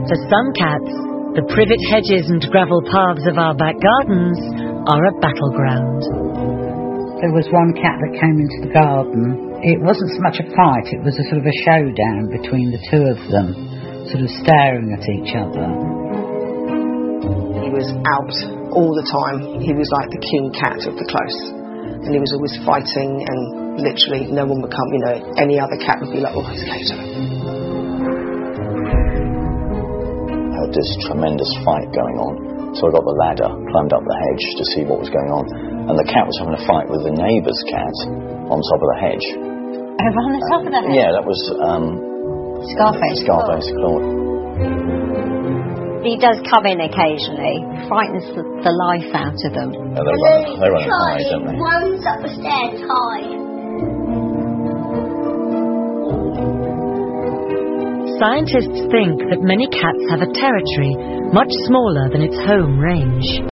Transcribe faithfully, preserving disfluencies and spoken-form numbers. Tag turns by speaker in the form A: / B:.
A: For some cats, the privet hedges and gravel paths of our back gardens are a battleground.
B: There was one cat that came into the garden. It wasn't so much a fight, it was a sort of a showdown between the two of them, sort of staring at each other.
C: He was out all the time. He was like the king cat of the close. And he was always fighting, and literally no one would come, you know, any other cat would be like, oh, it's Cato.
D: Had this tremendous fight going on. So I got the ladder, climbed up the hedge to see what was going on. And the cat was having a fight with the neighbour's cat on top of the hedge.
E: Over on the top of the hedge?
D: Yeah, that was... Um,
E: Scarface.
D: Scarface Claude.
E: He does come in occasionally, frightens the, the life out of them.
D: Yeah, they run, they run and hide, don't they?
F: One's up the stairs high.
A: Scientists think that many cats have a territory much smaller than its home range.